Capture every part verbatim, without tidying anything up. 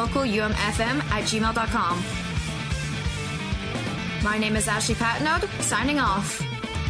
local U M F M at gmail dot com. My name is Ashley Patnode, signing off.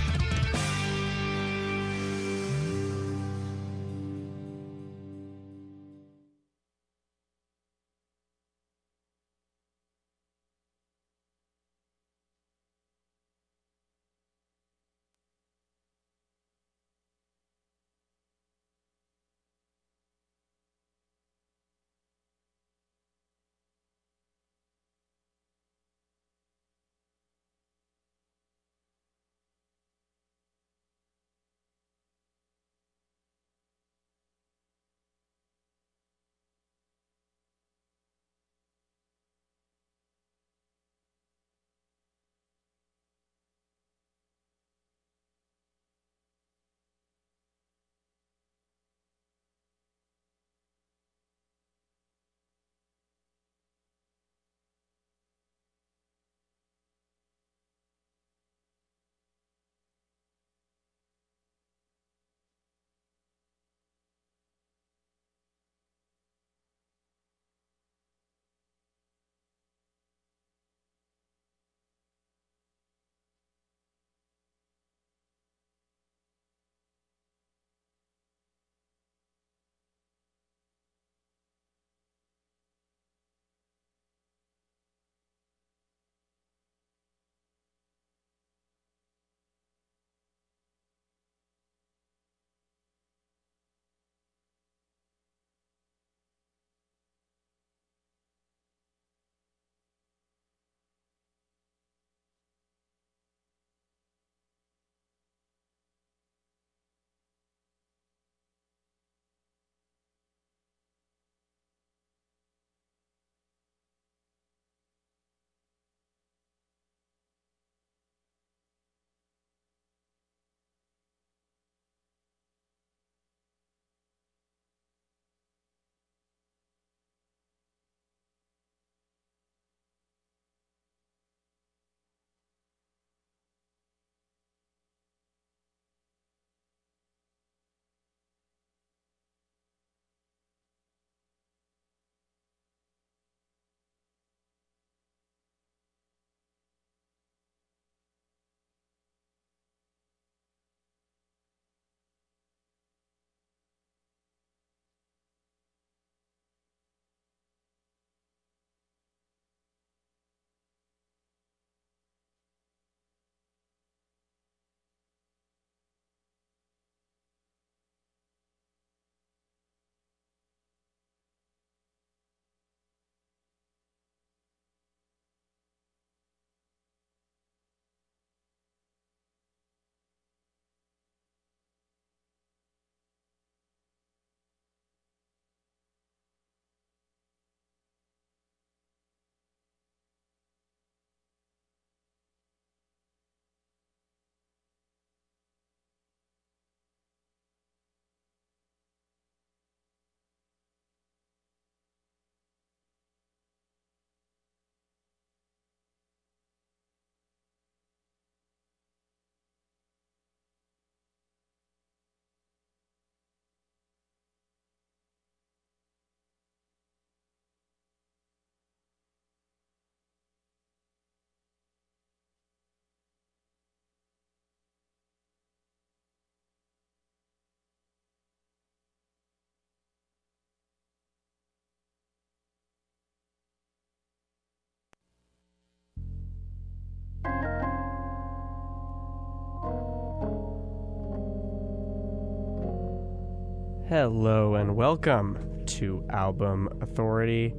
Hello and welcome to Album Authority.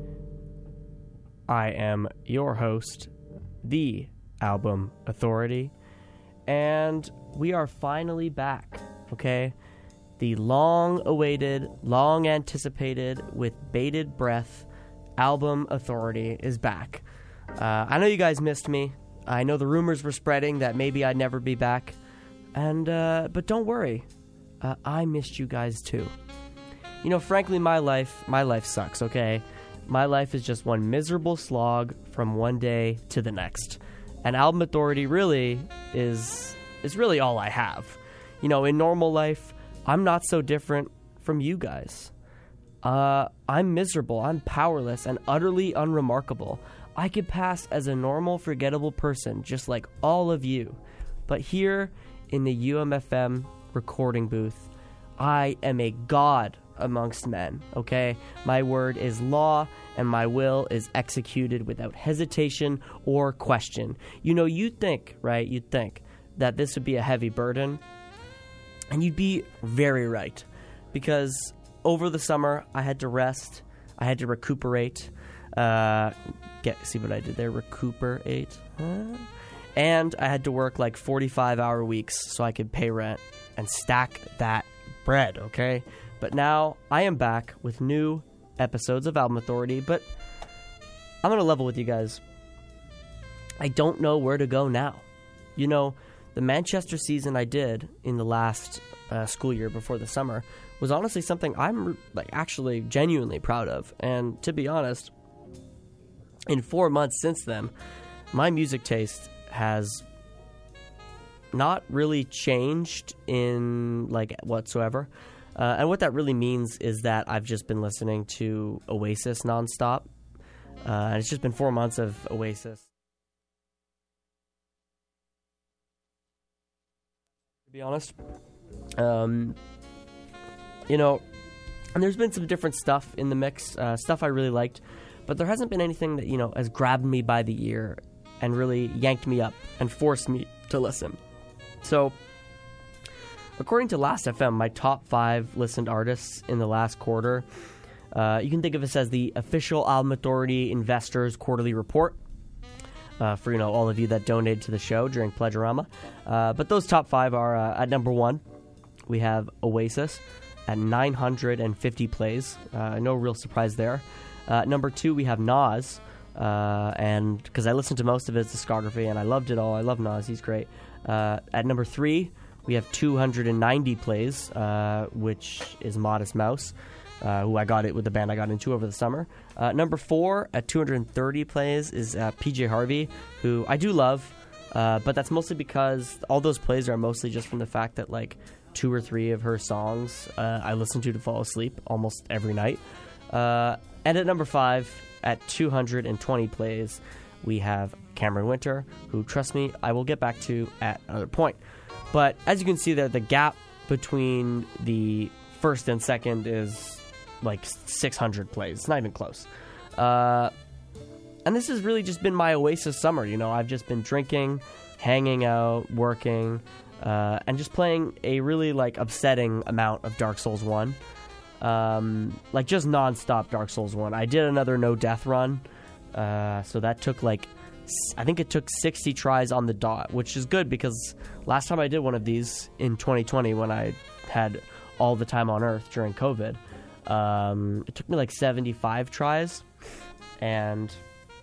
I am your host, the Album Authority, and we are finally back, okay? The long-awaited, long-anticipated, with bated breath, Album Authority is back. Uh, I know you guys missed me. I know the rumors were spreading that maybe I'd never be back, and uh, but don't worry. Uh, I missed you guys too. You know, frankly, my life, my life sucks, okay? My life is just one miserable slog from one day to the next. And Album Authority really is, is really all I have. You know, in normal life, I'm not so different from you guys. Uh, I'm miserable, I'm powerless, and utterly unremarkable. I could pass as a normal, forgettable person, just like all of you. But here in the U M F M recording booth, I am a god amongst men, okay? My word is law, and my will is executed without hesitation or question. You know, you'd think, right, you'd think that this would be a heavy burden, and you'd be very right, because over the summer, I had to rest, I had to recuperate, uh, get, see what I did there, recuperate, huh? And I had to work like forty-five hour weeks so I could pay rent and stack that bread, okay? But now I am back with new episodes of Album Authority, but I'm going to level with you guys. I don't know where to go now. You know, the Manchester season I did in the last uh, school year before the summer was honestly something I'm like actually genuinely proud of. And to be honest, in four months since then, my music taste has not really changed in like whatsoever. Uh, and what that really means is that I've just been listening to Oasis nonstop. Uh, and it's just been four months of Oasis. To be honest. Um, you know, and there's been some different stuff in the mix, uh, stuff I really liked. But there hasn't been anything that, you know, has grabbed me by the ear and really yanked me up and forced me to listen. So, according to Last F M, my top five listened artists in the last quarter, uh, you can think of this as the official Album Authority Investors Quarterly Report uh, for, you know, all of you that donated to the show during Pledgerama. Uh, but those top five are, uh, at number one, we have Oasis at nine hundred fifty plays. Uh, no real surprise there. Uh, number two, we have Nas, uh, and because I listened to most of his discography and I loved it all. I love Nas, he's great. Uh, at number three, we have two hundred ninety plays, uh, which is Modest Mouse, uh, who I got it with the band I got into over the summer. Uh, number four, at two hundred thirty plays, is uh, P J Harvey, who I do love, uh, but that's mostly because all those plays are mostly just from the fact that, like, two or three of her songs uh, I listen to to fall asleep almost every night. Uh, and at number five, at two hundred twenty plays, we have Cameron Winter, who, trust me, I will get back to at another point. But as you can see there, the gap between the first and second is like six hundred plays. It's not even close. Uh, and this has really just been my Oasis summer. You know, I've just been drinking, hanging out, working, uh, and just playing a really like upsetting amount of Dark Souls one. Um, like just nonstop Dark Souls one. I did another no death run. Uh, so that took like, I think it took sixty tries on the dot, which is good because last time I did one of these in twenty twenty when I had all the time on Earth during COVID, um, it took me like seventy-five tries, and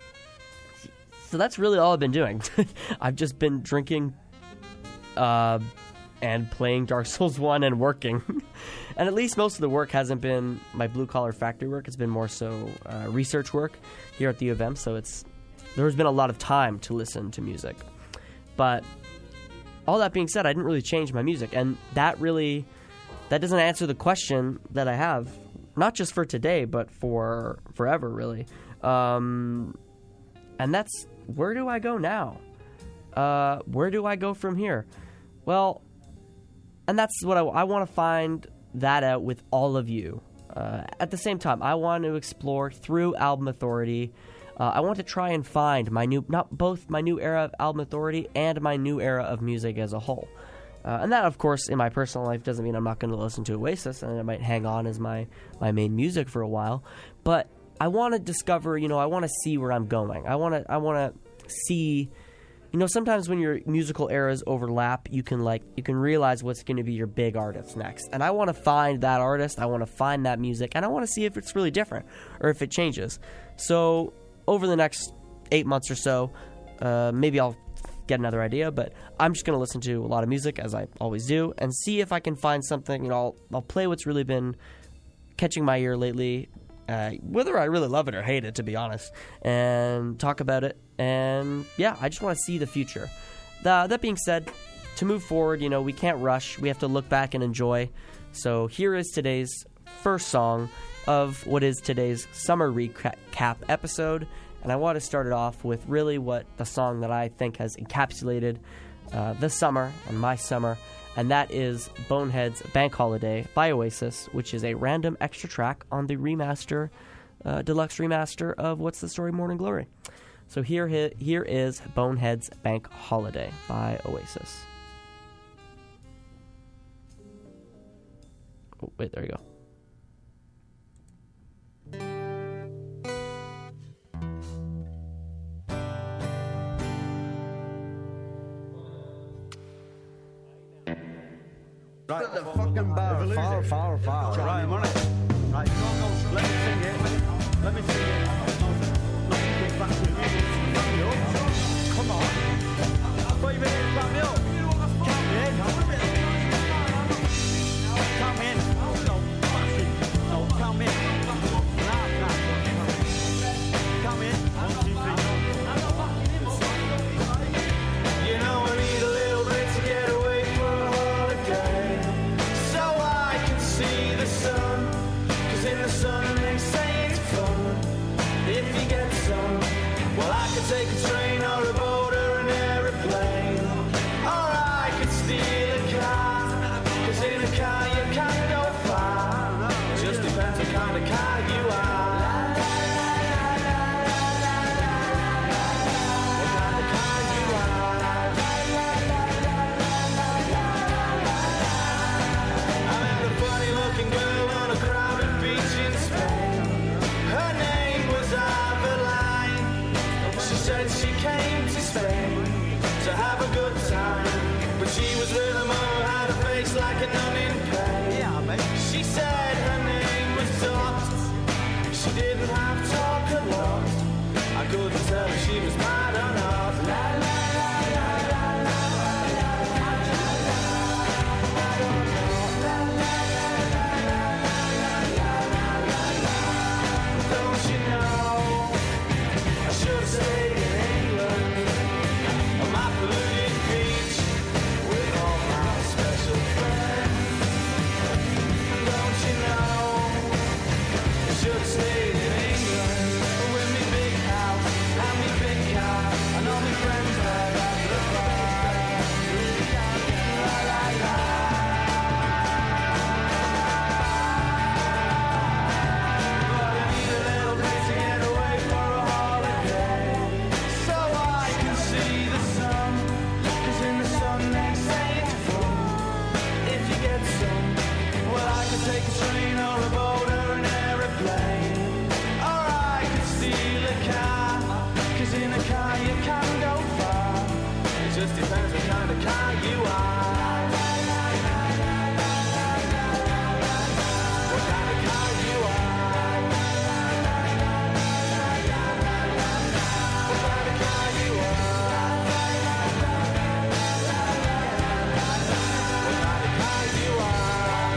so that's really all I've been doing. I've just been drinking uh, and playing Dark Souls one and working. And at least most of the work hasn't been my blue-collar factory work. It's been more so uh, research work here at the U of M, so it's there's been a lot of time to listen to music. But all that being said, I didn't really change my music, and that really, that doesn't answer the question that I have, not just for today, but for forever, really. Um, and that's, where do I go now? Uh, where do I go from here? Well, and that's what I, I want to find that out with all of you. Uh, at the same time, I want to explore through Album Authority. Uh, I want to try and find my new, not both my new era of Album Authority and my new era of music as a whole. Uh, and that, of course, in my personal life doesn't mean I'm not going to listen to Oasis, and I might hang on as my, my main music for a while. But I want to discover, you know, I want to see where I'm going. I want to, I want to see, you know, sometimes when your musical eras overlap, you can like, you can realize what's going to be your big artist next. And I want to find that artist, I want to find that music, and I want to see if it's really different or if it changes. So over the next eight months or so, uh, maybe I'll get another idea, but I'm just going to listen to a lot of music, as I always do, and see if I can find something. You know, I'll, I'll play what's really been catching my ear lately, uh, whether I really love it or hate it, to be honest, and talk about it. And yeah, I just want to see the future. The, that being said, to move forward, you know, we can't rush. We have to look back and enjoy. So here is today's first song. of what is today's summer recap episode, and I want to start it off with really what the song that I think has encapsulated uh, the summer and my summer, and that is Bonehead's Bank Holiday by Oasis, which is a random extra track on the remaster, uh, deluxe remaster of What's the Story Morning Glory. So here, here is Bonehead's Bank Holiday by Oasis. Oh, wait, there you go. Right, the fucking bar, far, far, far. Right, I'm on it. Right, go on, go. Let me sing it. Let me sing it. Come on. Put your minutes back me up. Count me in. Count me in. No, bastard. No, count me in. Nah, nah. Count me in. One, two, three. You know I need a little bit to get away for a holiday, so I can see the sun. Cause in the sun they say it's fun if you get some. Well, I could take a train or a boat or an aeroplane, or I could steal a car. Cause in a car you can't go far. It just depends what kind of car you are. What kind of car you are. I met a funny looking girl on a crowded beach in Spain. Her name was Aveline. She said she came to Spain to have a good time, but she was with a mother, had a face like a nun in pain. Yeah, mate. She said her name was Dot. She didn't have to talk a lot. I couldn't tell if she was mad or not. La, la, la, la, la, la, la, la, la, la, la. Don't you know I should have stayed in England on my polluted beach with all my special friends. Don't you know I should have stayed in England with me big house and me big car and all my friends there at the bar. La la la. But I need a little bit to get away for a holiday, so I can see the sun. Cause in the sun they say it's fun if you get some. Well, I could take a train or a boat or an aeroplane, or I could steal a car. Cause in a car you can go far. It just depends what kind of car you are. What kind of car you are. What kind of car you are. What kind of car you are.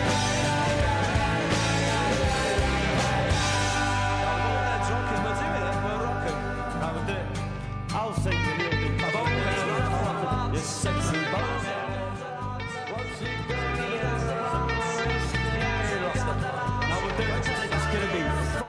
Let's rock 'em, we'll do it then, we'll rock 'em. Right, we'll do it. I'll sing the new thing. Yes, sexy bones. What's it gonna be? Yeah, you lost it. No, we'll do it. It's gonna be f-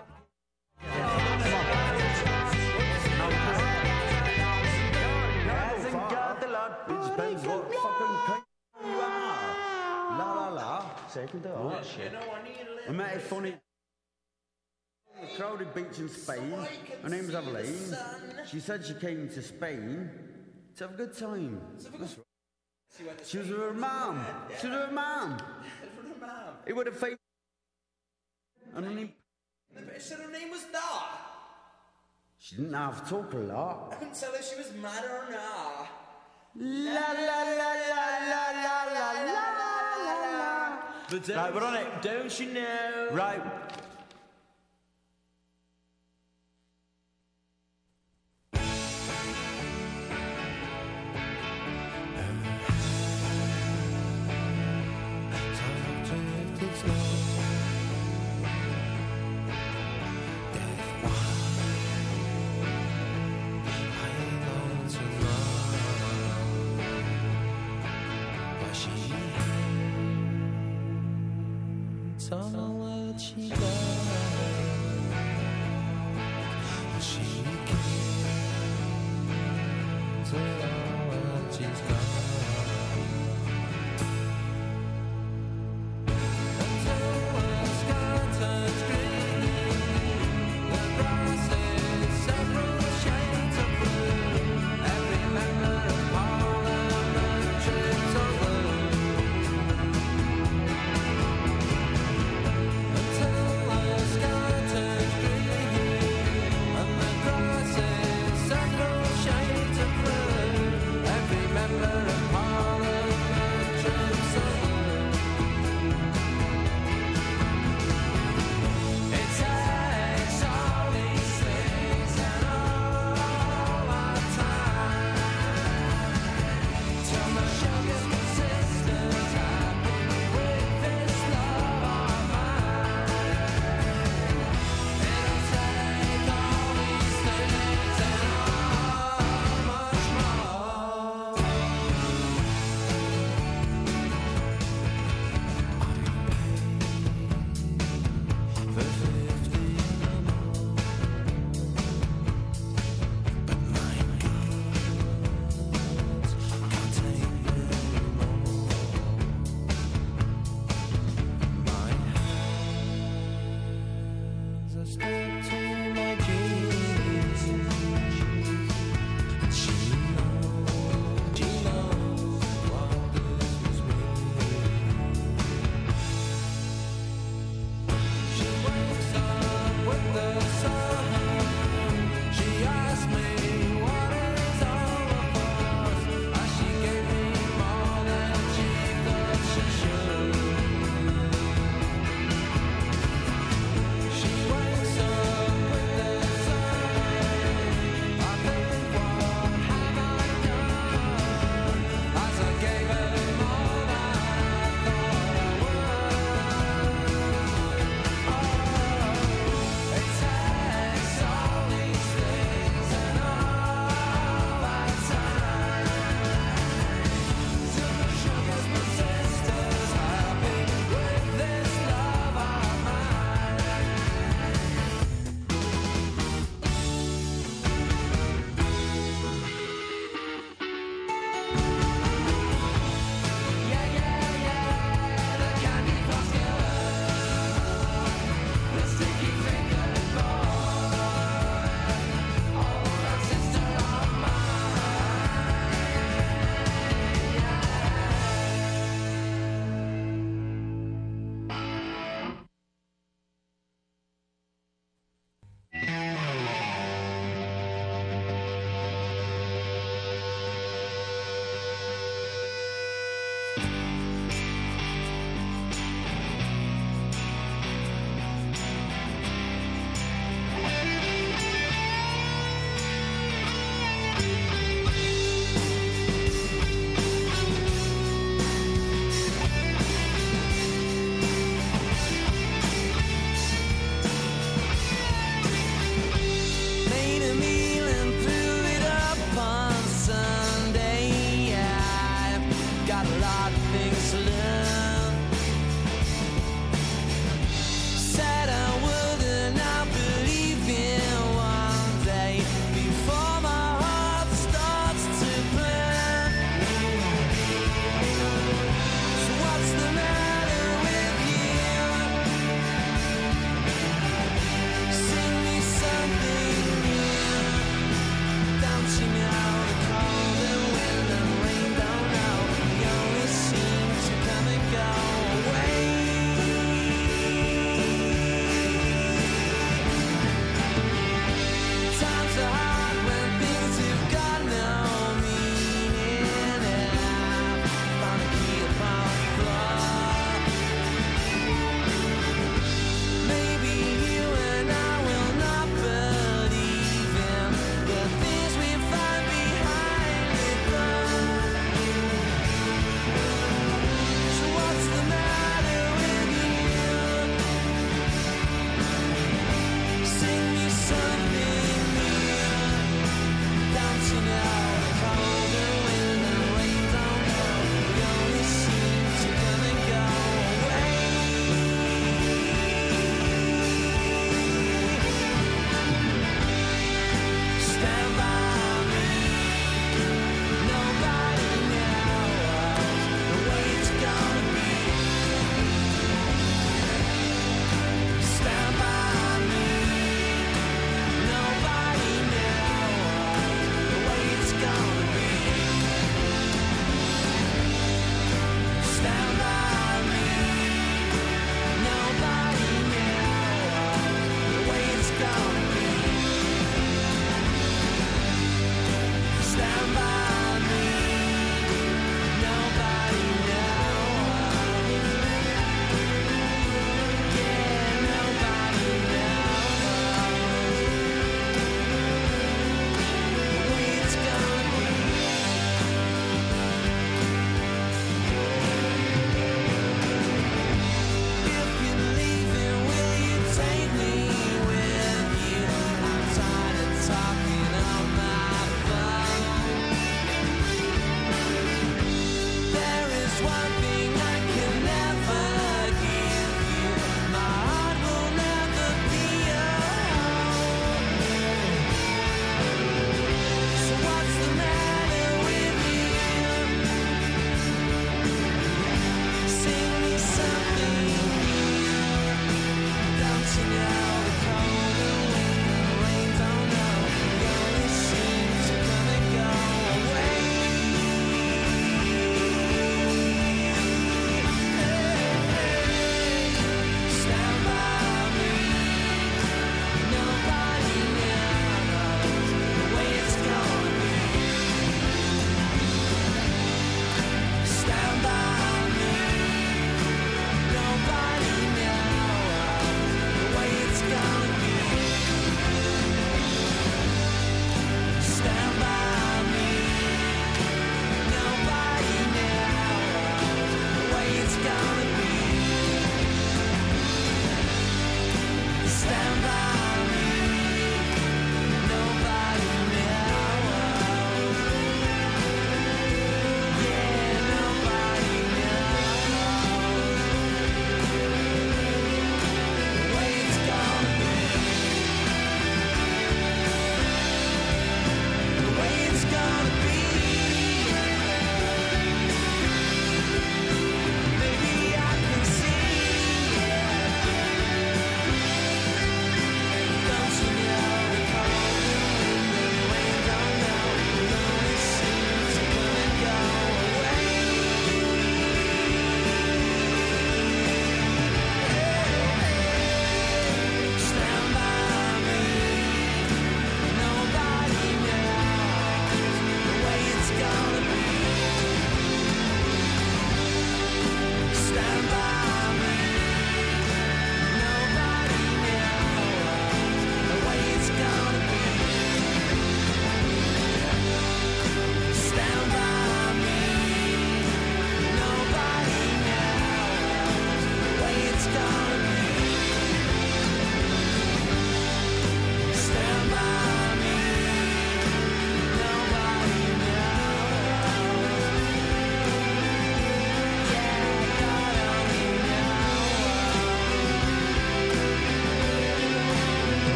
Hasn't got the lot. It depends what fucking kind you are. La la la. Second oh, shit. I met a funny a crowded beach in Spain. Her name was Aveline. She said she came to Spain to have a good time. That's right. She was with her mum. She was with her mum. It would have faced. And her name. But so her name was not. She didn't have to talk a lot. I couldn't tell if she was mad or not. La la la la la la la la la la. But Right, we're on it. Don't you know? Right. Don't know what she does. Shades of blue.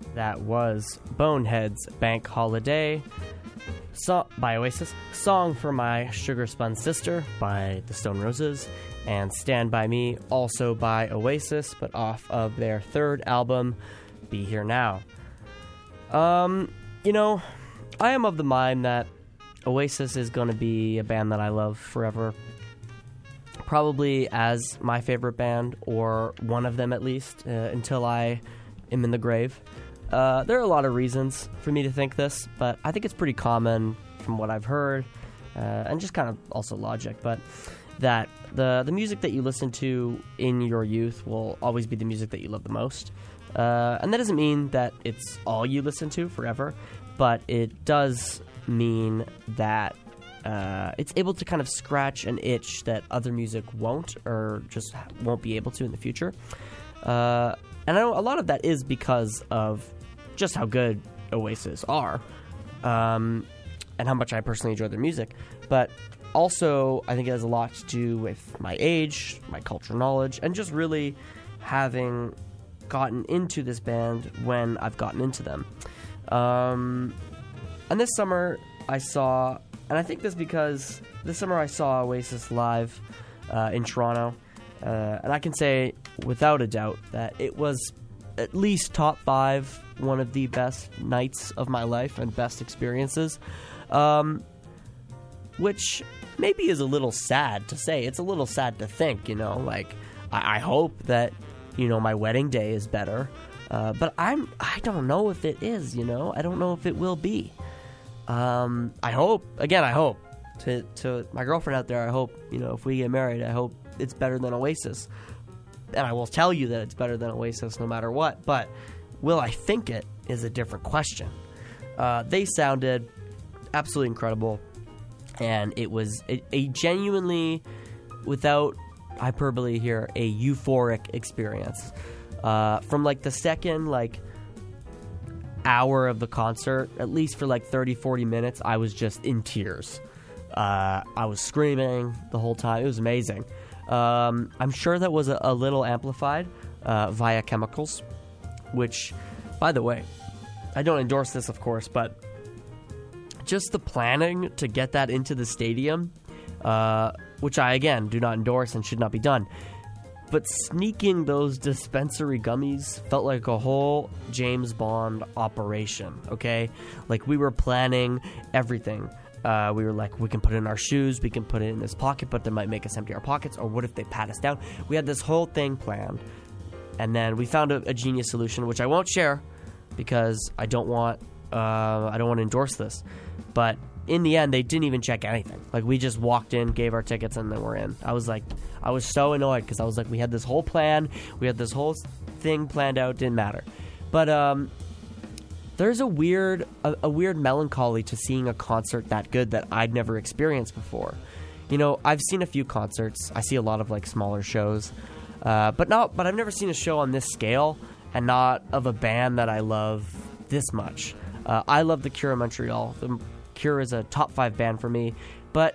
That was Bonehead's Bank Holiday so- by Oasis, Song for My Sugar Spun Sister by the Stone Roses, and Stand By Me, also by Oasis, but off of their third album, Be Here Now. Um, you know, I am of the mind that Oasis is going to be a band that I love forever. Probably as my favorite band, or one of them at least, uh, until I am in the grave. Uh, there are a lot of reasons for me to think this, but I think it's pretty common from what I've heard, uh, and just kind of also logic, but that the the music that you listen to in your youth will always be the music that you love the most. Uh, and that doesn't mean that it's all you listen to forever, but it does mean that uh, it's able to kind of scratch an itch that other music won't, or just won't be able to in the future. Uh, and I know a lot of that is because of just how good Oasis are, um, and how much I personally enjoy their music. But also, I think it has a lot to do with my age, my cultural knowledge, and just really having gotten into this band when I've gotten into them. Um, and this summer, I saw, and I think this because this summer I saw Oasis live uh, in Toronto, uh, and I can say without a doubt that it was at least top five, one of the best nights of my life and best experiences, um, which maybe is a little sad to say. It's a little sad to think, you know, like, I, I hope that, you know, my wedding day is better, uh, but I'm, I don't know if it is, you know, I don't know if it will be. Um, I hope, again, I hope, to, to my girlfriend out there, I hope, you know, if we get married, I hope it's better than Oasis. And I will tell you that it's better than Oasis no matter what, but will I think it is a different question. Uh, they sounded absolutely incredible, and it was a, a genuinely, without hyperbole here, a euphoric experience. Uh, from like the second like hour of the concert, at least for like thirty, forty minutes, I was just in tears. Uh, I was screaming the whole time. It was amazing. Um, I'm sure that was a, a little amplified uh, via chemicals, which, by the way, I don't endorse this, of course, but just the planning to get that into the stadium, uh, which I, again, do not endorse and should not be done, but sneaking those dispensary gummies felt like a whole James Bond operation, okay? Like, we were planning everything. Uh, we were like, we can put it in our shoes, we can put it in this pocket, but they might make us empty our pockets, or what if they pat us down? We had this whole thing planned, and then we found a, a genius solution, which I won't share because I don't want, uh, I don't want to endorse this. But in the end, they didn't even check anything. Like, we just walked in, gave our tickets, and then we're in. I was like, I was so annoyed because I was like, we had this whole plan, we had this whole thing planned out, didn't matter. But um. There's a weird a, a weird melancholy to seeing a concert that good that I'd never experienced before. You know, I've seen a few concerts. I see a lot of like smaller shows, uh, but not. But I've never seen a show on this scale, and not of a band that I love this much. Uh, I love the Cure of Montreal. The Cure is a top five band for me, but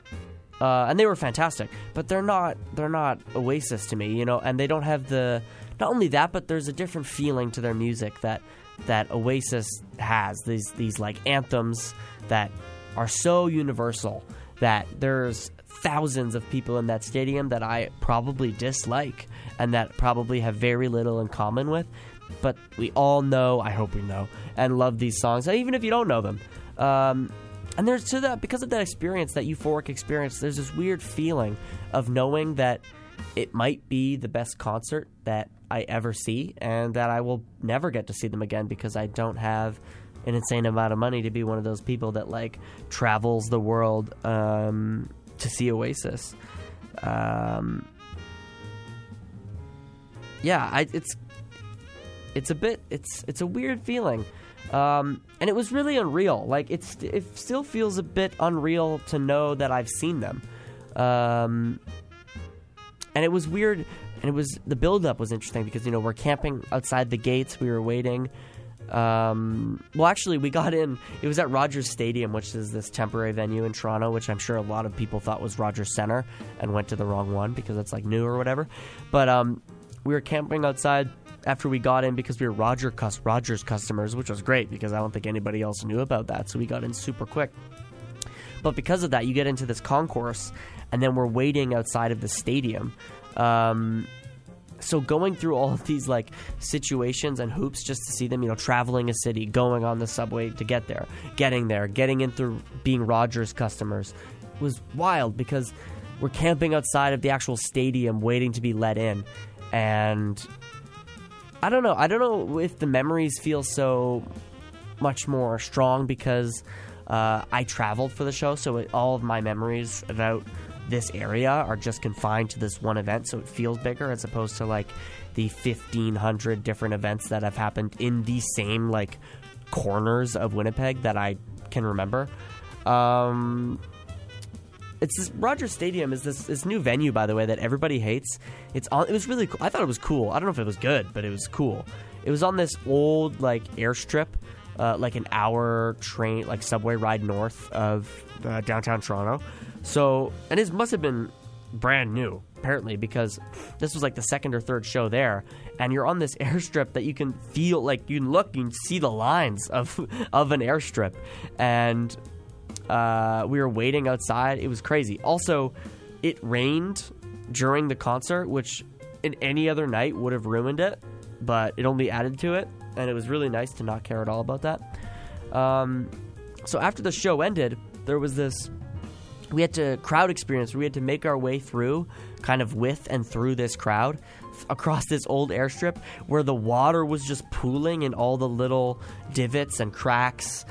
uh, and they were fantastic. But they're not they're not Oasis to me, you know. And they don't have the not only that, but there's a different feeling to their music that. that Oasis has, these these like anthems that are so universal that there's thousands of people in that stadium that I probably dislike and that probably have very little in common with, but we all know, I hope we know, and love these songs, even if you don't know them. Um, and there's to that, because of that experience, that euphoric experience, there's this weird feeling of knowing that it might be the best concert that I ever see, and that I will never get to see them again because I don't have an insane amount of money to be one of those people that like travels the world um, to see Oasis. Um, yeah, I, it's it's a bit it's it's a weird feeling, um, and it was really unreal. Like it's it still feels a bit unreal to know that I've seen them. Um, And it was weird, and it was the build-up was interesting because, you know, we're camping outside the gates. We were waiting. Um, well, actually, we got in. It was at Rogers Stadium, which is this temporary venue in Toronto, which I'm sure a lot of people thought was Rogers Centre and went to the wrong one because it's, like, new or whatever. But um, we were camping outside, after we got in because we were Roger cus- Rogers customers, which was great because I don't think anybody else knew about that. So we got in super quick. But because of that, you get into this concourse, and then we're waiting outside of the stadium. Um, so going through all of these like situations and hoops just to see them, you know, traveling a city, going on the subway to get there, getting there, getting in through being Rogers customers was wild because we're camping outside of the actual stadium waiting to be let in. And I don't know. I don't know if the memories feel so much more strong because uh, I traveled for the show. So it, all of my memories about this area are just confined to this one event. So it feels bigger as opposed to like the fifteen hundred different events that have happened in the same like corners of Winnipeg that I can remember. Um... It's this Rogers Stadium is this, this new venue, by the way, that everybody hates. It's on. It was really cool. I thought it was cool. I don't know if it was good, but it was cool. It was on this old like airstrip, uh, like an hour train, like subway ride north of uh, downtown Toronto. So, and it must have been brand new, apparently, because this was like the second or third show there, and you're on this airstrip that you can feel, like you can look, you can see the lines of of an airstrip, and. Uh, we were waiting outside. It was crazy. Also, it rained during the concert, which in any other night would have ruined it, but it only added to it, and it was really nice to not care at all about that. Um, so after the show ended, there was this, we had to, crowd experience, we had to make our way through, kind of with and through this crowd, f- across this old airstrip, where the water was just pooling in all the little divots and cracks,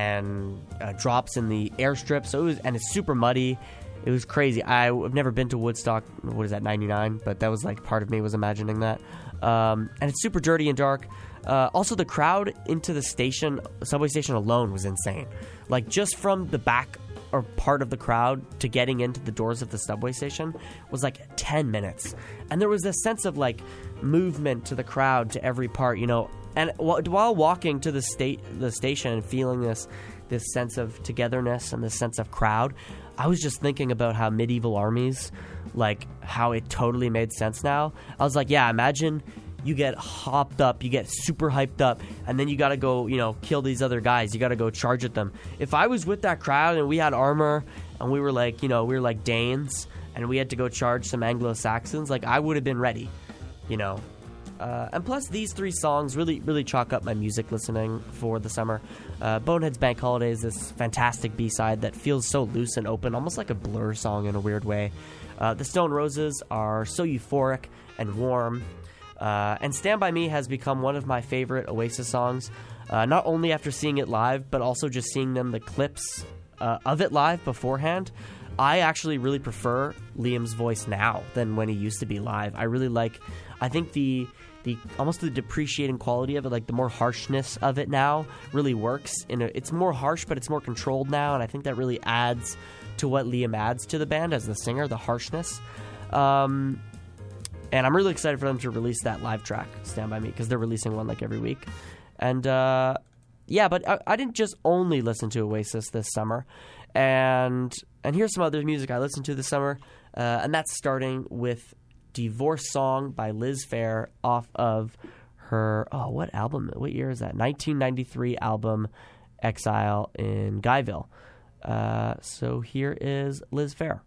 and uh, drops in the airstrip, so it was, and it's super muddy. It was crazy. I, I've never been to Woodstock. What is that, ninety-nine? But that was like part of me was imagining that. Um, and it's super dirty and dark. Uh, also, the crowd into the station, subway station alone, was insane. Like just from the back or part of the crowd to getting into the doors of the subway station was like ten minutes, and there was this sense of like movement to the crowd to every part, you know. And while walking to the state, the station, and feeling this, this sense of togetherness and this sense of crowd, I was just thinking about how medieval armies, like how it totally made sense now. I was like, yeah, imagine you get hopped up, you get super hyped up, and then you got to go, you know, kill these other guys. You got to go charge at them. If I was with that crowd and we had armor and we were like, you know, we were like Danes and we had to go charge some Anglo-Saxons, like I would have been ready, you know. Uh, and plus, these three songs really, really chalk up my music listening for the summer. Uh, Bonehead's Bank Holiday is this fantastic B-side that feels so loose and open, almost like a Blur song in a weird way. Uh, the Stone Roses are so euphoric and warm. Uh, and Stand By Me has become one of my favorite Oasis songs, uh, not only after seeing it live, but also just seeing them, the clips uh, of it live beforehand. I actually really prefer Liam's voice now than when he used to be live. I really like, I think the... the almost the depreciating quality of it, like the more harshness of it now really works. In a, it's more harsh, but it's more controlled now, and I think that really adds to what Liam adds to the band as the singer, the harshness. Um, and I'm really excited for them to release that live track, Stand By Me, because they're releasing one like every week. And uh, yeah, but I, I didn't just only listen to Oasis this summer. And and here's some other music I listened to this summer, uh, and that's starting with Divorce Song by Liz Phair off of her, oh, what album, what year is that? nineteen ninety-three album, Exile in Guyville. Uh, so here is Liz Phair.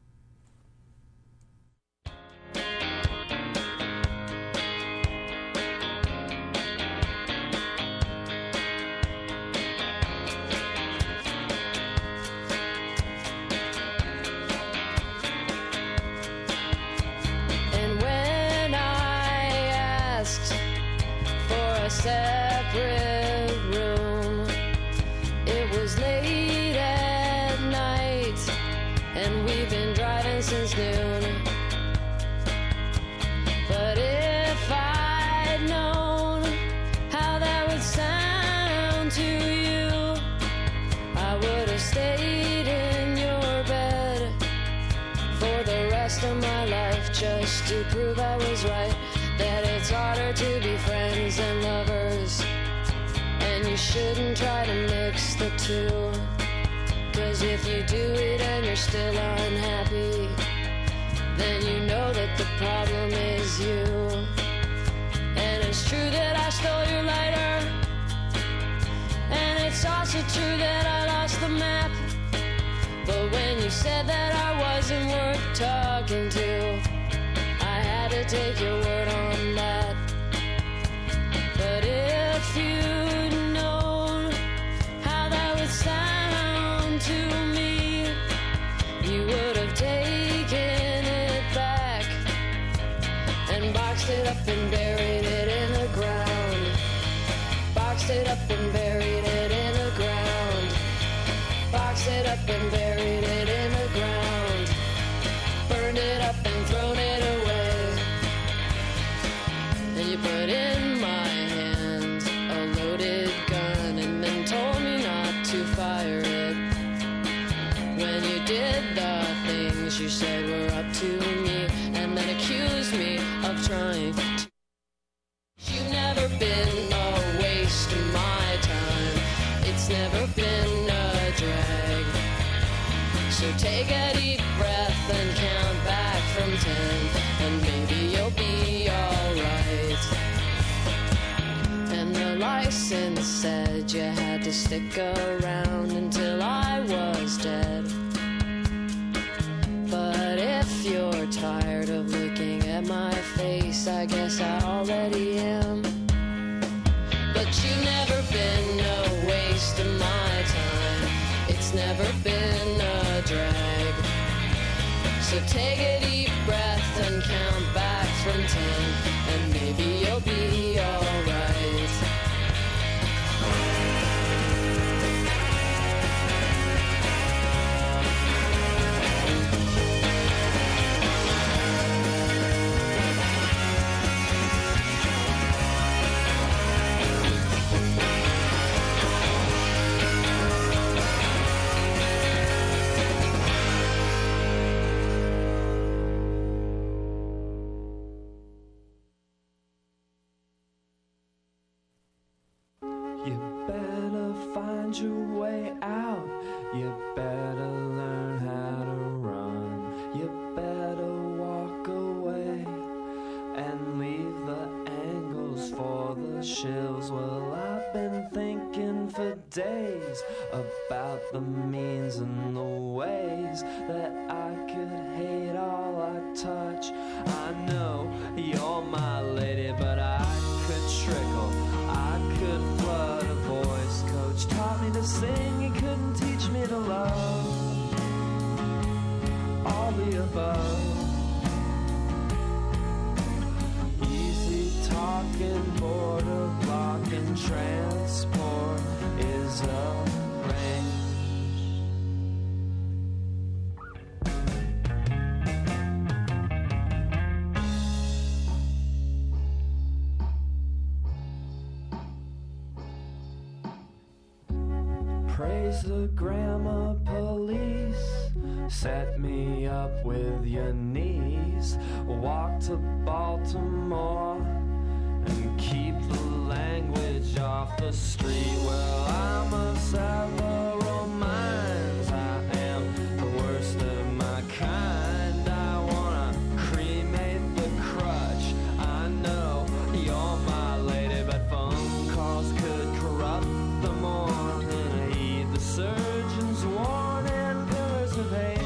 Separate room. It was late at night, and we've been driving since noon. But if I'd known how that would sound to you, I would have stayed in your bed for the rest of my life, just to prove I was right. That it's harder to be friends than lovers, and you shouldn't try to mix the two. Cause if you do it and you're still unhappy, then you know that the problem is you. And as it's true that I stole your lighter, and it's also true that I lost the map. But when you said that I wasn't worth talking to, I had to take your word on that. But if you'd known how that would sound to me, you would have taken it back and boxed it up and buried it in the ground. Boxed it up and buried it in the ground. Boxed it up and buried it in the ground. Burned it up and thrown it away. And you put in my hand a loaded gun and then told me not to fire it. When you did the things you said were up to me, and then accused me of trying to. You've never been a waste of my time. It's never been a drag. So take a deep breath and count back from ten, and maybe you'll be alright. And the license said you had to stick around until I was dead. But if you're tired of looking at my face, I guess I already am. But you've never been a waste of my time. It's never been a drag. So take a deep breath and count back from ten, and maybe you'll be alright. You better find your way out. You better learn how to run. You better walk away and leave the angles for the shills. Well, I've been thinking for days about the means and the ways that I could hate all I touch. I know you're my lady, but I could trickle, I could flood. A voice coach taught me to sing, he couldn't teach me to love. All the above. Easy talking, border blocking, transport is arranged. Praise the grammar police, set me up with your knees. Walk to Baltimore and keep the language off the street. Well, I'm a several minds, I am the worst of my kind. I wanna cremate the crutch. I know you're my lady, but phone calls could corrupt the morning. Heed the surgeon's warning, pillars of haze.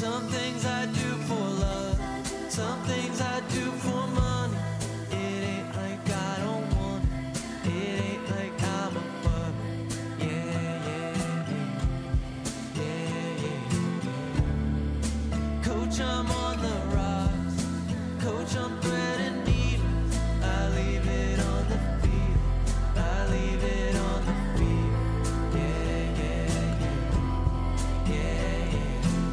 Some things I do for love, some things I do for money. It ain't like I don't want it, it ain't like I'm above it. Yeah, yeah, yeah, yeah, yeah. Coach, I'm on the rocks, coach, I'm threading needles. I leave it on the field, I leave it on the field. Yeah, yeah, yeah, yeah, yeah.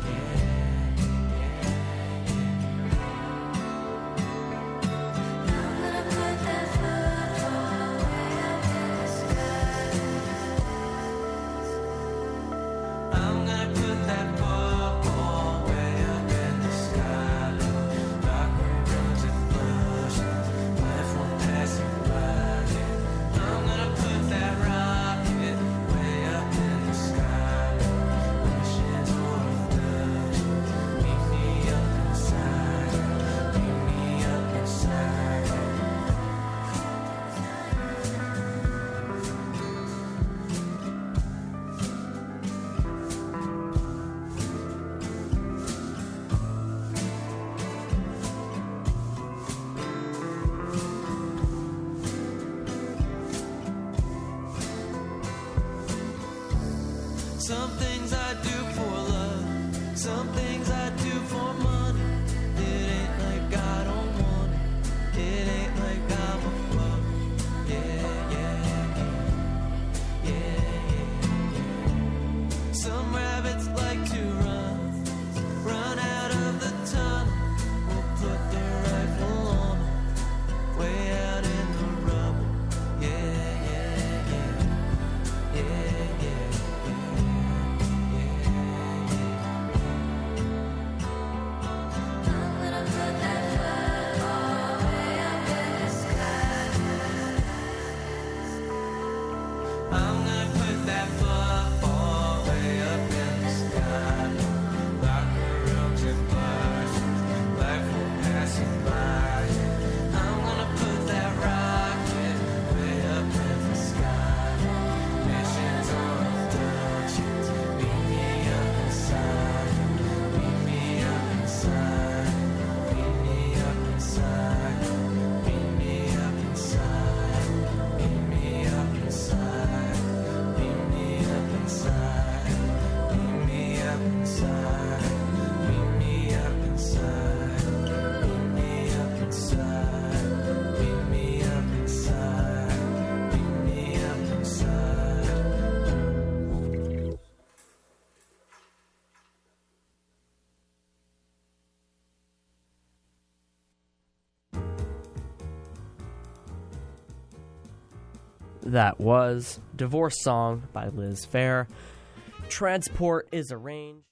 I'm gonna put that football way up in the sky. Rock around and blush, left one passing by. I'm gonna put that rocket way up in the sky. Wishing for a touch, meet me up inside, meet me up inside. Some things I do for love, some things I do for money. It ain't like I don't want it, it ain't like I'm above it. Yeah, yeah, yeah, yeah, yeah, yeah. Some rabbits like to run, run out of the tunnel. We'll put the rifle on them, way out in the rubble. Yeah, yeah, yeah, yeah, yeah. I'm gonna put that football way up in the sky. Locker rooms and bars, life will passing by. I'm gonna put that rocket way up in the sky. Missions on abductions, meet me up inside. Meet me up inside. Meet me up inside. Meet me up inside. Meet me up inside. Meet me up inside. Meet me up inside. Meet me up inside. Meet me up inside. Meet me up inside. Meet me up inside. That was Divorce Song by Liz Phair. Transport is arranged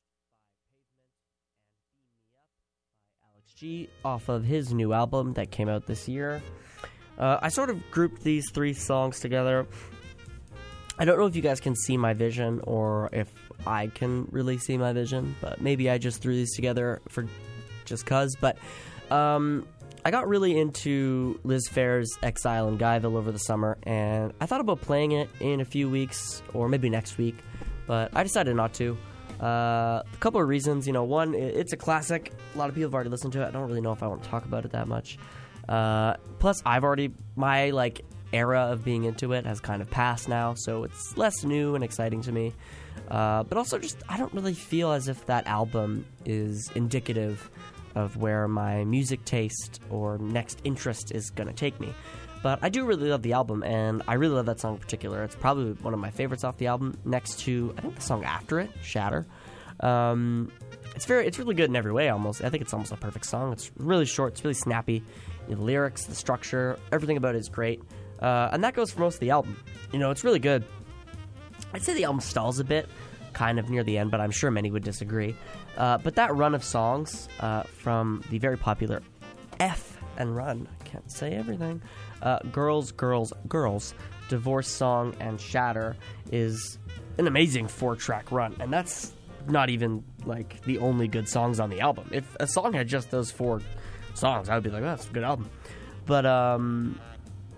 by Alex G off of his new album that came out this year. Uh, I sort of grouped these three songs together. I don't know if you guys can see my vision or if I can really see my vision, but maybe I just threw these together for just cuz. But um, I got really into Liz Phair's Exile in Guyville over the summer, and I thought about playing it in a few weeks or maybe next week, but I decided not to. Uh, a couple of reasons. You know, one, it's a classic. A lot of people have already listened to it. I don't really know if I want to talk about it that much. Uh, plus, I've already, my, like, era of being into it has kind of passed now, so it's less new and exciting to me. Uh, but also just, I don't really feel as if that album is indicative of where my music taste or next interest is going to take me. But I do really love the album, and I really love that song in particular. It's probably one of my favorites off the album, next to, I think, the song after it, Shatter. Um, it's very, it's really good in every way, almost. I think it's almost a perfect song. It's really short, it's really snappy. The lyrics, the structure, everything about it is great. Uh, and that goes for most of the album. You know, it's really good. I'd say the album stalls a bit, kind of near the end, but I'm sure many would disagree. Uh, but that run of songs uh, from the very popular F and Run, I can't say everything, uh, Girls, Girls, Girls, Divorce Song, and Shatter is an amazing four-track run. And that's not even, like, the only good songs on the album. If a song had just those four songs, I would be like, oh, that's a good album. But, um...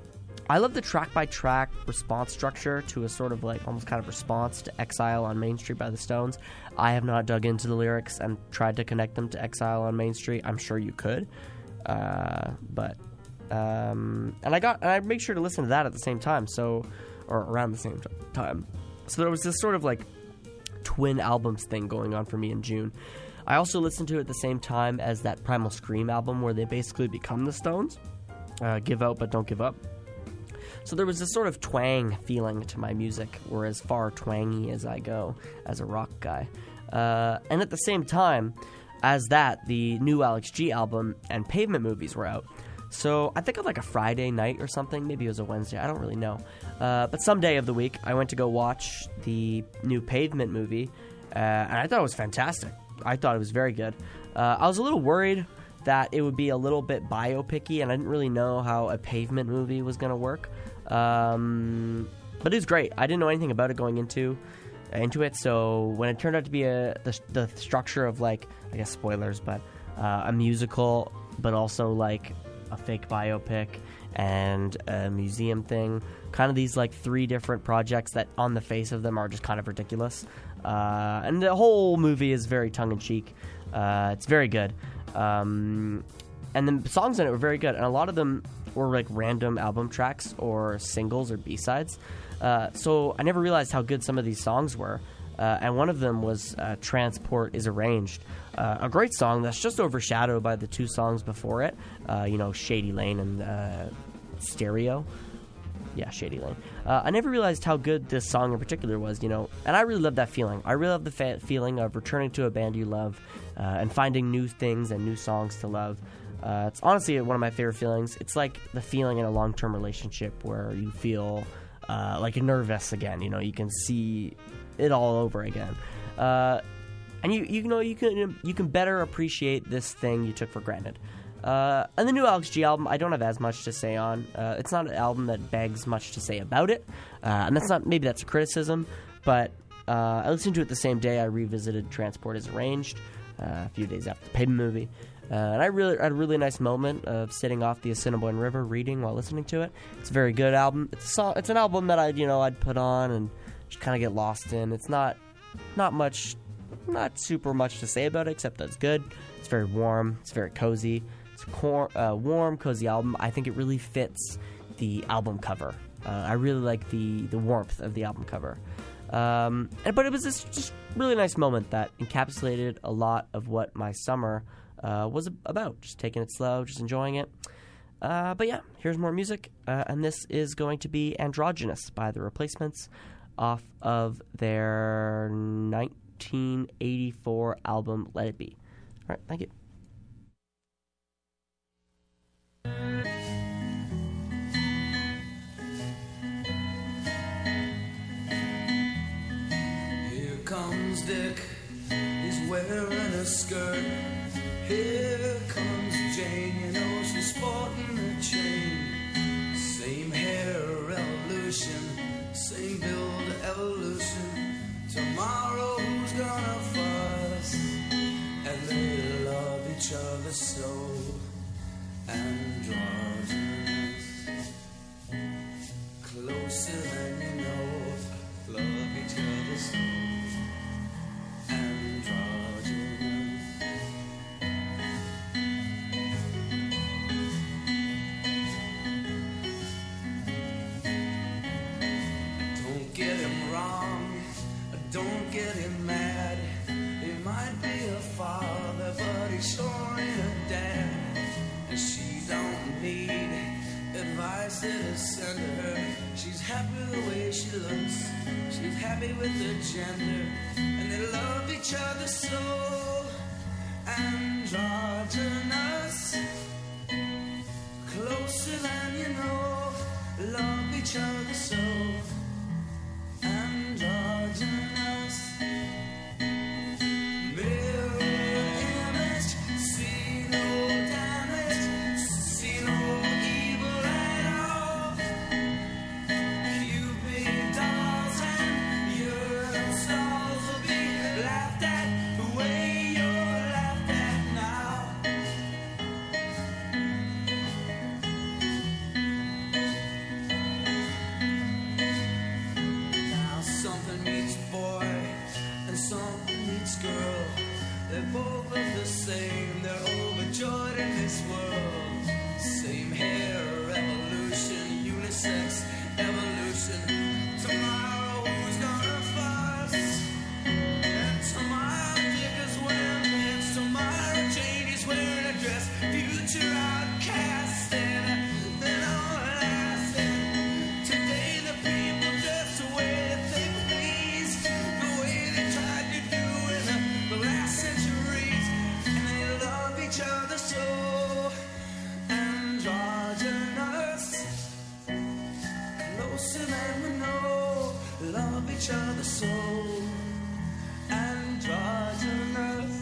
I love the track-by-track response structure to a sort of like almost kind of response to Exile on Main Street by the Stones. I have not dug into the lyrics and tried to connect them to Exile on Main Street. I'm sure you could, uh, but um, and I got and I make sure to listen to that at the same time, so or around the same t- time. So there was this sort of like twin albums thing going on for me in June. I also listened to it at the same time as that Primal Scream album where they basically become the Stones, uh, Give Out But Don't Give Up. So there was this sort of twang feeling to my music, or as far twangy as I go as a rock guy. Uh, and at the same time as that, the new Alex G album and Pavement movies were out. So I think on like a Friday night or something, maybe it was a Wednesday, I don't really know. Uh, but some day of the week, I went to go watch the new Pavement movie, uh, and I thought it was fantastic. I thought it was very good. Uh, I was a little worried that it would be a little bit biopic-y, and I didn't really know how a Pavement movie was going to work. Um, but it was great. I didn't know anything about it going into into it, so when it turned out to be a the, the structure of like, I guess spoilers, but uh, a musical, but also like a fake biopic and a museum thing, kind of these like three different projects that on the face of them are just kind of ridiculous. Uh, and the whole movie is very tongue-in-cheek. Uh, it's very good. Um, and the songs in it were very good, and a lot of them were like random album tracks or singles or B-sides. Uh, so I never realized how good some of these songs were. Uh, and one of them was uh, Transport is Arranged, uh, a great song that's just overshadowed by the two songs before it, uh, you know, Shady Lane and uh, Stereo. Yeah, Shady Lane. Uh, I never realized how good this song in particular was, you know, and I really love that feeling. I really love the fa- feeling of returning to a band you love uh, and finding new things and new songs to love. Uh, it's honestly one of my favorite feelings. It's like the feeling in a long-term relationship where you feel uh, like you're nervous again. You know, you can see it all over again, uh, and you you know you can you can better appreciate this thing you took for granted. Uh, and the new Alex G album, I don't have as much to say on. Uh, it's not an album that begs much to say about it, uh, and that's not maybe that's a criticism, but uh, I listened to it the same day I revisited Transport is Arranged, uh, a few days after the Pavement movie. Uh, and I really I had a really nice moment of sitting off the Assiniboine River reading while listening to it. It's a very good album. It's a song, it's an album that I'd you know I'd put on and just kind of get lost in. It's not not much, not super much to say about it except that it's good. It's very warm. It's very cozy. It's a cor- uh, warm, cozy album. I think it really fits the album cover. Uh, I really like the the warmth of the album cover. Um, and, but it was this just really nice moment that encapsulated a lot of what my summer Uh, was about. Just taking it slow, just enjoying it. Uh, but yeah, here's more music, uh, and this is going to be Androgynous by The Replacements off of their nineteen eighty-four album Let It Be. All right, thank you. Here comes Dick, he's wearing a skirt. Here comes Jane, you know she's sporting a chain. Same hair evolution, same build evolution. Tomorrow who's gonna fuss? And they love each other so. Androgynous, closer than you know. Love each other so. Androgynous. Get him wrong, don't get him mad. He might be a father, but he sure ain't a dad. And she don't need advice that'll send her. She's happy the way she looks, she's happy with her gender. And they love each other so. Androgynous, closer than you know. Love each other so. Androgynous, mirror image, see no damage, see no evil at all. Cupid dolls and your stalls will be laughed at, each girl. They both look the same, they're overjoyed in this world. Same hair, revolution, unisex, evolution. Tomorrow who's gonna fuss? And tomorrow Dick is wearing pants. Tomorrow Jane is wearing a dress. Future outcast and then all lasting. Today the people dress the way that they please, the way they tried to do in the, the last centuries. And they love each other so androgynous, closer than we know. Love each other so androgynous.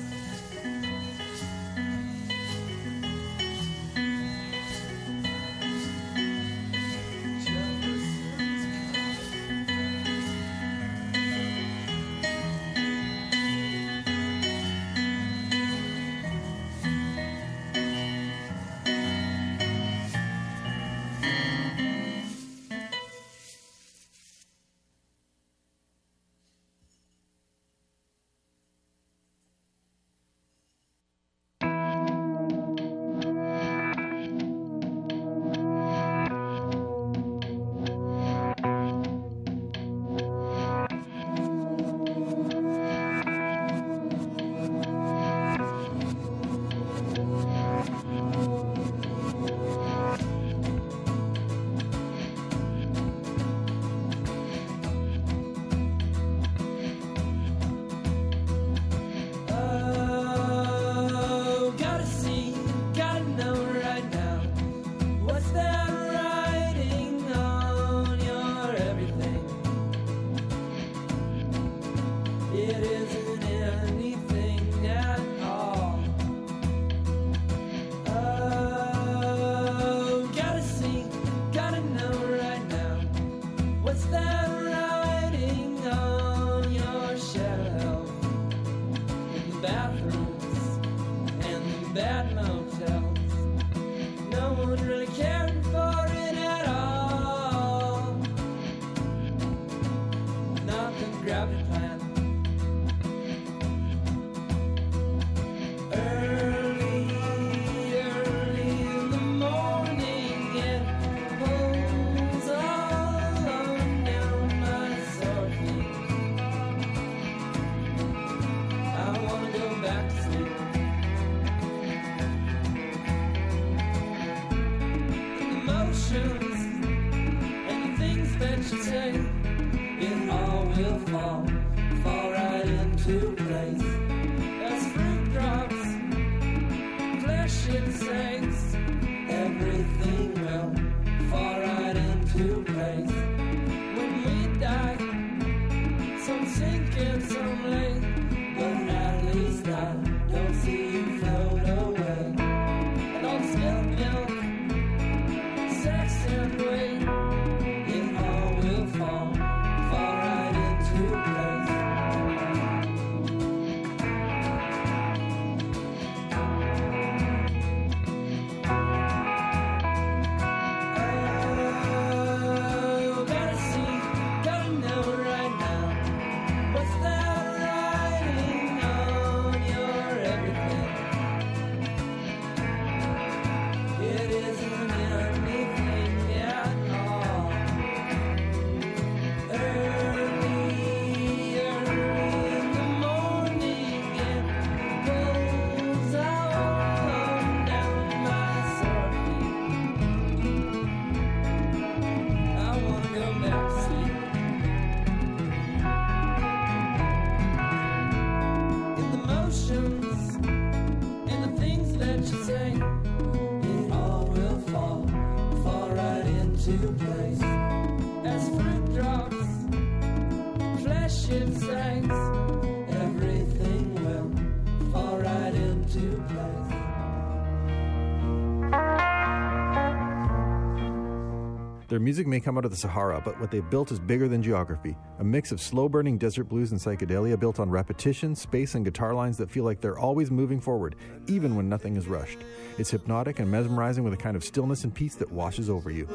Their music may come out of the Sahara, but what they've built is bigger than geography. A mix of slow-burning desert blues and psychedelia built on repetition, space, and guitar lines that feel like they're always moving forward, even when nothing is rushed. It's hypnotic and mesmerizing with a kind of stillness and peace that washes over you.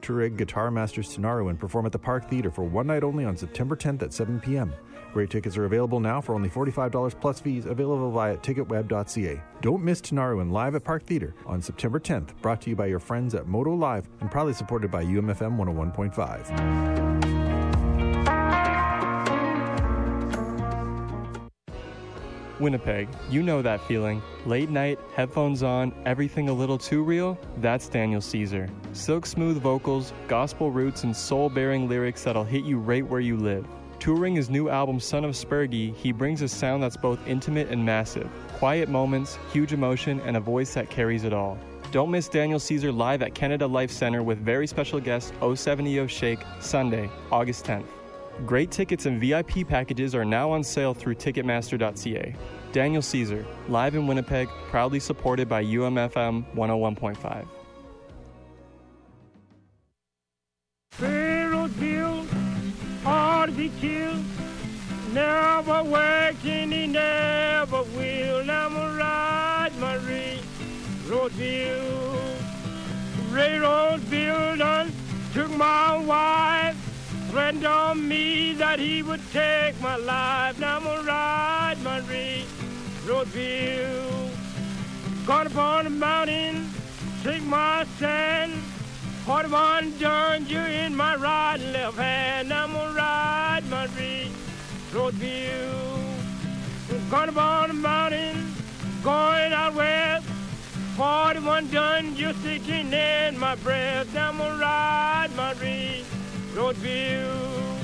Keurig Guitar Masters Tanaruan perform at the Park Theater for one night only on September tenth at seven p.m. Great tickets are available now for only forty-five dollars plus fees, available via ticket web dot c a. Don't miss Tanaruan live at Park Theater on September tenth, brought to you by your friends at Moto Live and proudly supported by U M F M one oh one point five. Winnipeg, you know that feeling. Late night, headphones on, everything a little too real? That's Daniel Caesar. Silk smooth vocals, gospel roots, and soul-bearing lyrics that'll hit you right where you live. Touring his new album Son of Spurgey, he brings a sound that's both intimate and massive. Quiet moments, huge emotion, and a voice that carries it all. Don't miss Daniel Caesar live at Canada Life Centre with very special guest oh seventy oh Shake, Sunday, August tenth. Great tickets and V I P packages are now on sale through ticketmaster dot c a. Daniel Caesar, live in Winnipeg, proudly supported by U M F M one oh one point five. Pharaoh built, ought to be killed. Never worked and he never will. I'm a ride my railroad bill. Railroad bill done took my wife. Threatened on me that he would take my life. Now I'm gonna ride my railroad bill. Gone upon the mountain, take my stand. forty-one Derringer in my right and left hand. I'm gonna ride my railroad bill. Gone upon the mountain, going out west. forty-one Derringer sticking in my breath. Now I'm gonna ride my railroad Road bill.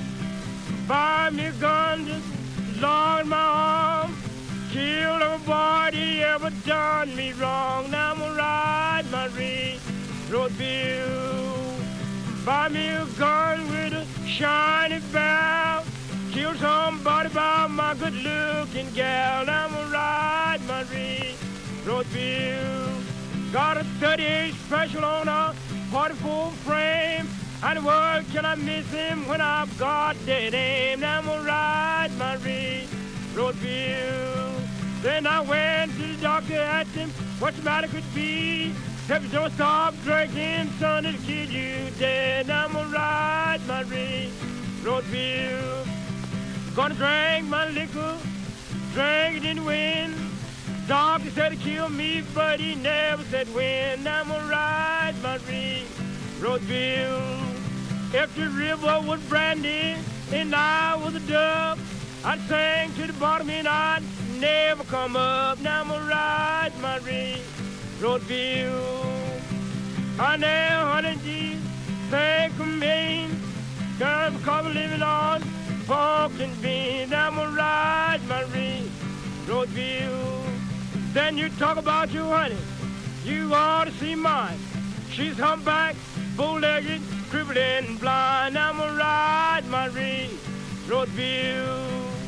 Buy me a gun just long in my arm. Killed everybody ever done me wrong. Now I'm gonna ride my road bill. Buy me a gun with a shiny barrel. Kill somebody by my good looking gal. Now I'm gonna ride my road bill. Got a thirty-eight special on a forty-four frame. And what can I miss him when I've got dead aim? Now I'm gonna ride my road bill. Then I went to the doctor, asked him what the matter could be. Said, don't stop drinking, son, it'll kill you dead. Now I'm gonna ride my road bill. Gonna drink my liquor, drink it in the wind. Doctor said it'd kill me, but he never said when. Now I'm gonna ride my road bill. If the river was brandy and I was a duck, I'd sing to the bottom and I'd never come up. Now I'm gonna ride my road bill. Honey, honey, geez, think of me. Girl, because I'm living on pork and beans. Now I'm gonna ride my road bill. Then you talk about your honey, you ought to see mine. She's humpback, bow-legged, crippled and blind. I'm gonna ride my road bill.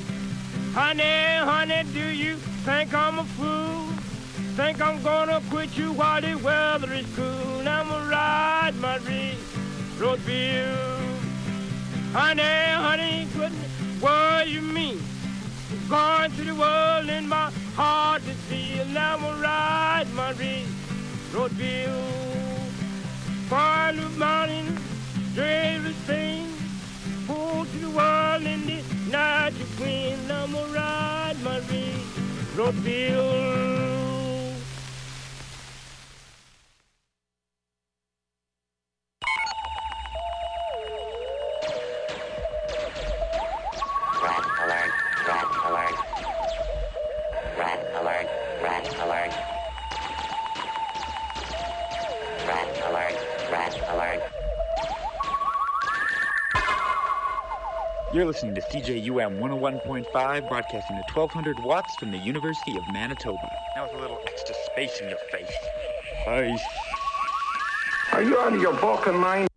Honey, honey, do you think I'm a fool? Think I'm gonna quit you while the weather is cool? Now I'm gonna ride my road bill. Honey, honey, goodness, what you mean? Going through the world in my heart to feel. Now I'm gonna ride my road bill. Far the mountain, dreadless thing. Pull to the world in the night you queen. I'm gonna ride my road bill. Rat alert, rat alert. Rat alert, rat alert. Rat alert, rat alert. You're listening to C J U M one oh one point five, broadcasting at twelve hundred watts from the University of Manitoba. Now with a little extra space in your face. Hey. Are you out of your balkan mind?